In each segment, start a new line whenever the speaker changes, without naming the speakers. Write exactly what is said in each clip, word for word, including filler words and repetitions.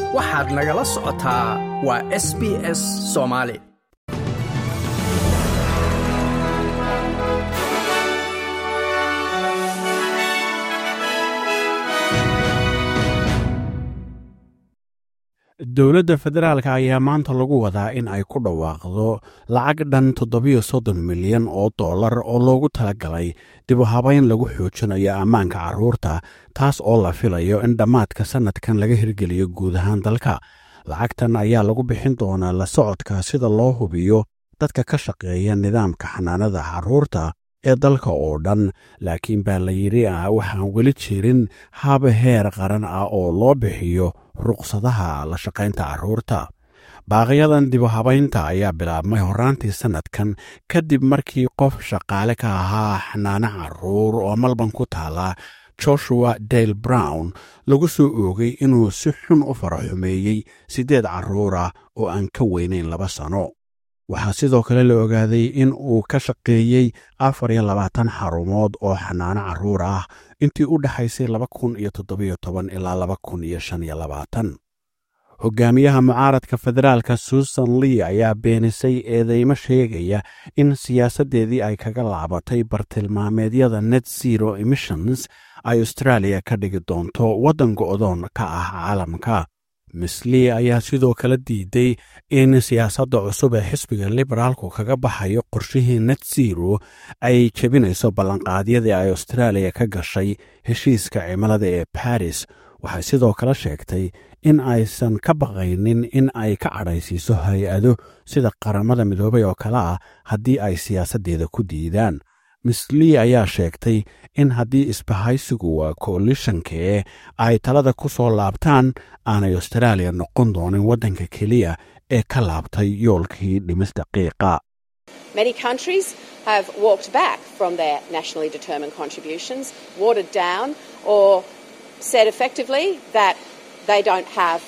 waxaad nagala socotaa waa S B S Soomaali.
dowladda federaalka ayaa maanta lagu wadaa in ay ku dhawaaqdo lacag dhan toddobiyo soddon milyan oo dollar oo loogu talagalay dib u habayn lagu xoojinayo ammaanka carruurta taas oo la filayo in dhammaadka sannadkan laga hirgeliyo guud ahaan dalka lacagtan ayaa lagu bixin doonaa la socodka sida loo hubiyo dadka ka shaqeeya nidaamka xanaanada carruurta ee dalka oo dhan laakiin baa la yidhi ah waxaan weli jirin haba heer qaran ah oo loo bixiyo ruqsadaha la shaqaynta carruurta baaqyadan dib u habaynta ayaa bilaabmay horraantii sannadkan kadib markii qof shaqaale ka ahaa xanaano carruur oo malban ku taala joshua dale brown lagu soo oogay inuu si xun u faraxumeeyey siddeed carruur ah oo aan ka weynayn laba sano waxaa sidoo kale la ogaaday in uu ka shaqeeyey afar iyo labaatan xarumood oo xanaano carruur ah intii u dhexaysay laba kun iyo toddobiyo toban ilaa laba kun iyo shan iyo labaatan hogaamiyaha mucaaradka federaalka susan lee ayaa beenisay eedeymo sheegaya in siyaasaddeedii ay kaga laabatay bartilmaameedyada net zero emissions ay australia ka dhigi doonto waddan go'doon ka ah caalamka miss lee ayaa sidoo kale diiday in siyaasadda cusub ee xisbiga liberaalku kaga baxayo qorshihii net zero ay jebinayso ballanqaadyadii ay australia ka gashay heshiiska cimilada ee baris waxay sidoo kale sheegtay in aysan ka baqaynin in ay ka cadhaysiiso hay-ado sida qaramada midoobay oo kale ah haddii ay siyaasaddeeda ku diidaan miss lee ayaa sheegtay in haddii isbahaysigu waa koalishankee ay talada ku soo laabtaan aanay australia noqon doonin waddanka keliya ee ka laabtay yoolkii dhimis daqiiqa
Many countries have walked back from their nationally determined contributions, watered down or said effectively that they don't have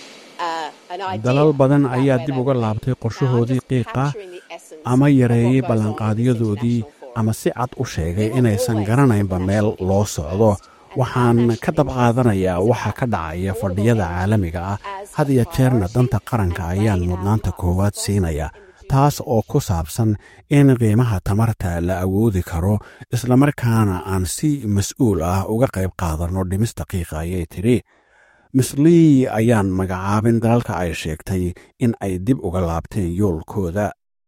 dalal badan ayaa dib uga laabtay qorshahoodii qiiqa ama yareeyey ballanqaadyadoodii ama si cad u sheegay inaysan garanaynba meel loo socdo waxaan ka dab qaadanayaa waxa ka dhacaya fadhiyada caalamiga ah had iyo jeerna danta qaranka ayaan mudnaanta koowaad siinaya taas oo ku saabsan in qiimaha tamarta la awoodi karo islamarkaana aan si mas-uul ah uga qayb qaadanno dhimis daqiiqa ayay tidhi miss lee ayaan magacaabin dalalka ay sheegtay in ay dib uga laabteen yoolkooda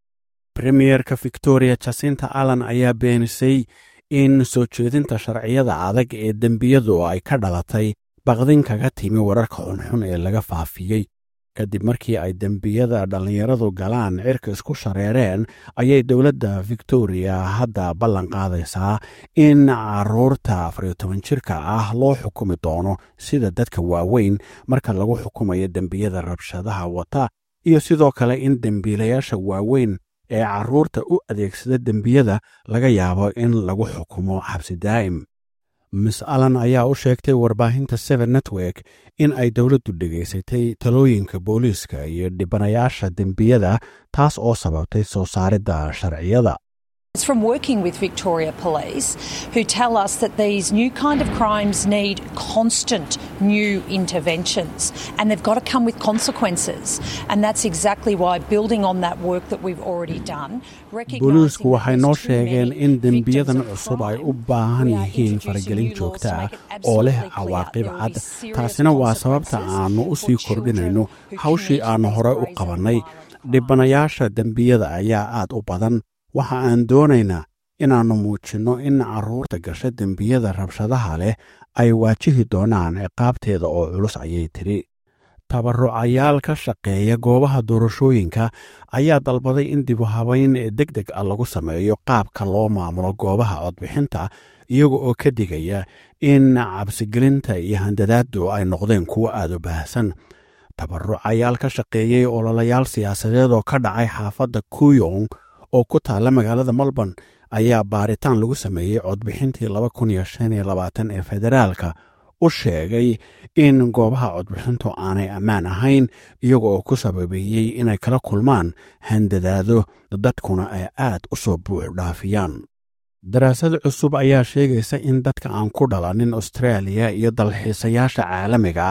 premierka victoria jacinta allan ayaa beenisay in soo jeedinta sharciyada adag ee dembiyadu ay ka dhalatay baqdin kaga timi wararka xunxun ee laga faafiyey kadib markii ay dembiyada dhallinyaradu galaan cirka isku shareereen ayay dowladda victoria hadda ballan qaadaysaa in carruurta afar iyo toban jirka ah loo xukumi doono sida dadka waaweyn marka lagu xukumayo dembiyada rabshadaha wata iyo sidoo kale in dembiilayaasha waaweyn ee carruurta u adeegsada dembiyada laga yaabo in lagu xukumo xabsi daa'im miss allan ayaa u sheegtay warbaahinta seven network in ay dowladdu dhegaysatay talooyinka booliiska iyo dhibanayaasha dembiyada taas oo sababtay soo saaridda sharciyada
It's from working with Victoria Police who tell us that these new kind of crimes need constant new interventions and they've got to come with consequences and that's exactly why building on that work that we've already done
booliisku waxay noo sheegeen in dembiyadan cusub ay u baahan yihiin faragelin joogta ah oo leh cawaaqib cad taasina waa sababta aannu u sii kordhinayno hawshii aannu hore u qabannay dhibanayaasha dembiyada ayaa aad u badan waxa aan doonaynaa inaannu muujinno in carruurta gasha dembiyada rabshadaha leh ay waajihi doonaan ciqaabteeda oo culus ayay tidhi tabarucayaal ka shaqeeya goobaha doorashooyinka ayaa dalbaday in dib u habayn deg deg ah lagu sameeyo qaabka loo maamulo goobaha codbixinta iyaga oo ka digaya in cabsigelinta iyo handadaaddu ay noqdeen kuwo aad u baahsan tabarucayaal ka shaqeeyey ololayaal siyaasadeed oo ka dhacay xaafadda kuyong oo ku taalla magaalada melbourne ayaa baaritaan lagu sameeyey codbixintii laba kun iyo shan iyo labaatan ee federaalka u sheegay in goobaha codbixintu aanay ammaan ahayn iyaga oo ku sababeeyey inay kala kulmaan handadaado dadkuna ay aad u soo buux dhaafiyaan daraasad cusub ayaa sheegaysa in dadka aan ku dhalanin australia iyo dalxiisayaasha caalamiga ah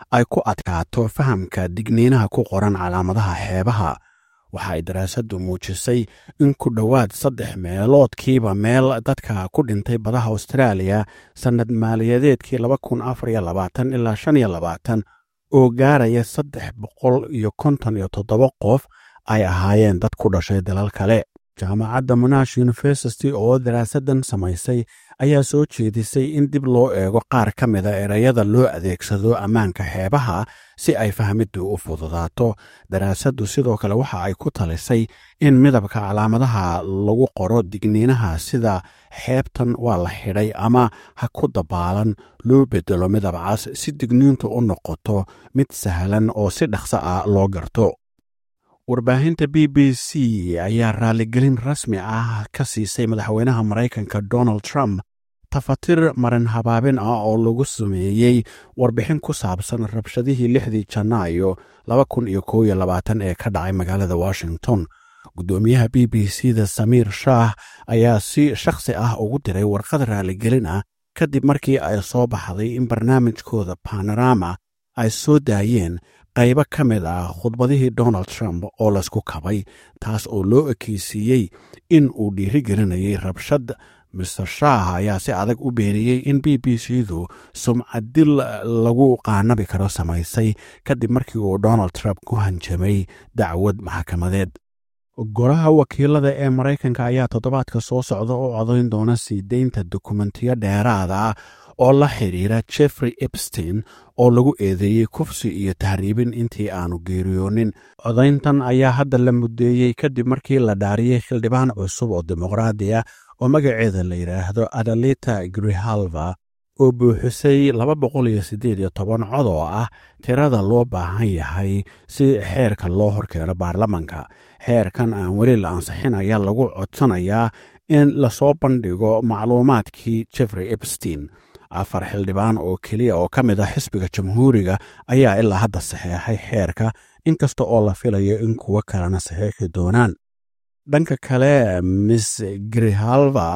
ay ku adkaato fahamka digniinaha ku qoran calaamadaha xeebaha. waxa ay daraasaddu muujisay in ku dhowaad saddex meeloodkiiba meel dadka ku dhintay badaha Australia sannad maaliyadeedkii laba kun afar iyo labaatan ilaa shan iyo labaatan oo gaaraya saddex boqol iyo konton iyo toddoba qof ay ahaayeen dad ku dhashay dalal kale. jaamacadda Monash University oo daraasaddan samaysay ayaa soo jeedisay in dib loo eego qaar ka mida erayada loo adeegsado ammaanka xeebaha si ay fahmiddu u fududaato. daraasaddu sidoo kale waxa ay ku talisay in midabka calaamadaha lagu qoro digniinaha sida xeebtan waa la xidhay ama ha ku dabaalan loo bedelo midab cas si digniintu u noqoto mid sahlan oo si dhaqso ah loo garto. warbaahinta B B C ayaa raaligelin rasmi ah ka siisay madaxweynaha Maraykanka Donald Trump tafatir marin habaabin ah oo lagu sameeyey warbixin ku saabsan rabshadihii lixdii Janaayo laba kun iyo kow iyo labaatan ee ka dhacay magaalada Washington. gudoomiyaha B B C da Samir Shah ayaa si shakhsi ah ugu diray warqad raaligelin ah kadib markii ay soo baxday in barnaamijkooda Panorama ay soo daayeen qaybo ka mid ah khudbadihii Donald Trump oo laysku kabay, taas oo loo ekeysiiyey in uu dhiirigelinayay rabshad. mister Shah ayaa si adag u beeniyey in B B C-du sumcadil lagu qaanabi karo samaysay kadib markii uu Donald Trump ku hanjamay dacwad maxkamadeed. golaha wakiilada ee Maraykanka ayaa toddobaadka soo socda oo codayn doona sii deynta dokumentiyo dheeraada ah oo la xiriira Jeffrey Epstein oo lagu eedeeyey kufsi iyo tahriibin intii aanu geeriyoonin. codayntan ayaa hadda la muddeeyey kadib markii la dhaariyey xildhibaan cusub oo dimuqraadi ah oo magaceeda la yidhaahdo Adalita Grijalva oo buuxisay laba boqol iyo siddeed iyo toban cod oo ah tirada loo baahan yahay si xeerka loo horkeeno baarlamanka. xeerkan aan weli la ansixin ayaa lagu codsanayaa in lasoo bandhigo macluumaadkii Jeffrey Epstein. afar xildhibaan oo keliya oo ka mid ah xisbiga jamhuuriga ayaa ilaa hadda saxeexay xeerka, inkasta oo la filayo in kuwo kalena saxeexi doonaan. dhanka kale miss Grijalva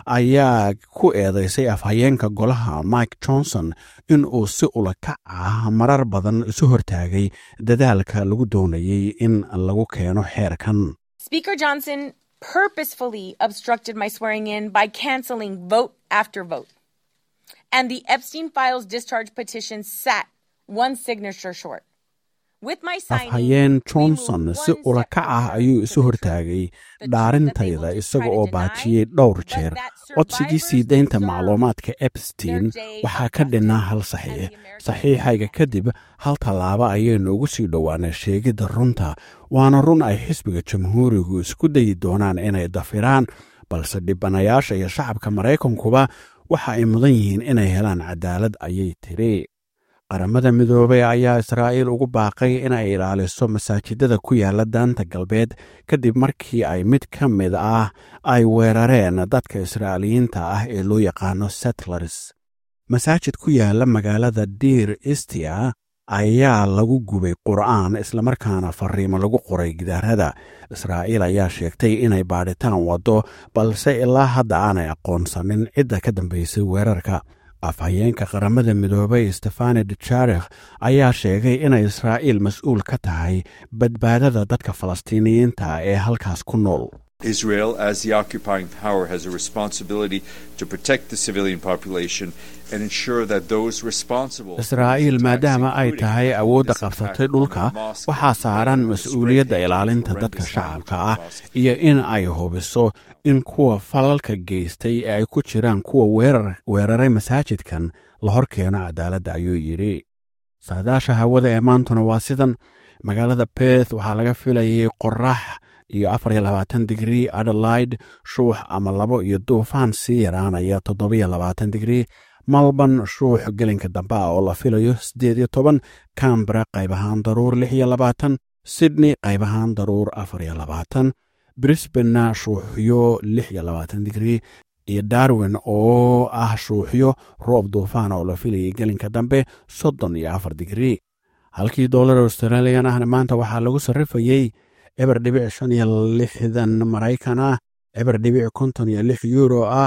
ayaa ku eedeysay afhayeenka golaha Mike Johnson in uu si ula kac ah marar badan isu hortaagay dadaalka lagu doonayay in lagu keeno xeerkan.
Speaker Johnson purposefully obstructed my swearing in by canceling vote after vote. And the Epstein Files discharge petition sat one signature short.
afhayeen Johnson si ula kac ah ayuu isu hortaagay dhaarintayda isaga oo baajiyey dhowr jeer. codsigii sii deynta macluumaadka Epstein waxaa ka dhinnaa hal saxiix. saxiixayga kadib hal tallaabo ayaynu ugu sii dhowaanay sheegidda runta. waana run ay xisbiga jamhuurigu isku dayi doonaan inay dafiraan, balse dhibanayaasha iyo shacabka Maraykankuba waxa ay mudan yihiin inay helaan cadaalad, ayay tiri. qaramada midoobay ayaa Israa'iil ugu baaqay inay ilaaliso masaajidada ku yaala daanta galbeed kadib markii ay mid ka mid ah ay weerareen dadka Israa'iiliyiinta ah ee loo yaqaano settlers. masaajid ku yaala magaalada Deir Istia ayaa lagu gubay qur'aan islamarkaana fariimo lagu qoray gidaarada. Israa'iil ayaa sheegtay inay baadhitaan wado, balse ilaa hadda aanay aqoonsanin cidda ka dambaysay weerarka. afhayeenka qaramada midoobay Stefane Dujarric ayaa sheegay inay Israa'iil mas'uul ka tahay badbaadada dadka Falastiiniyiinta ee halkaas ku nool.
Israel, as the occupying power, has a responsibility to protect the civilian population and ensure that those responsible.
Israa'iil maadaama ay tahay awoodda qabsatay dhulka, waxaa saaran mas'uuliyadda ilaalinta dadka shacabka ah iyo in ay hubiso in kuwa falalka geystay ee ay ku jiraan kuwa weerar weeraray masaajidkan la hor keeno cadaaladda, ayuu yidhi. saadaasha hawada ee maantuna waa sidan: magaalada Perth waxaa laga filayay qorax iyo afar iyo labaatan digrii, Adelaide shuux ama labo iyo duufaan sii yaraanaya toddoba iyo labaatan digrii, Melbourne shuux gelinka dambe oo la filayo siddeed iyo toban, Canberra qayb ahaan daruur lix iyo labaatan, Sydney qayb ahaan daruur afar iyo labaatan, Brisbane shuuxyo lix iyo labaatan digrii, iyo Darwin oo ah shuuxyo roob duufaan oo la filayay gelinka dambe soddon iyo afar digrii. halkii doolar Australian ahna maanta waxaa lagu sarrifayey eber dhibic shan iyo lixdan Maraykan ah, eber dhibic konton iyo lix euro ah,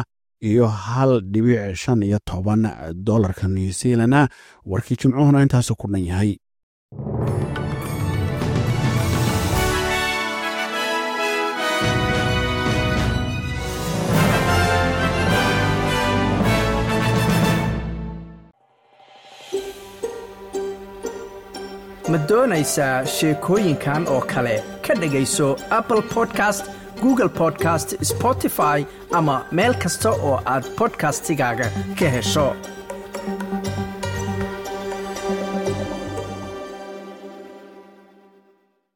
iyo hal dhibic shan iyo toban dolarka New Zealand. Warkii jimcuhuna intaasu ku dhan yahay.
ma doonaysaa sheekooyinkan oo kale ka dhegayso Apple Podcast, Google Podcast, Spotify ama meel kasta oo aad podcastigaaga ka hesho.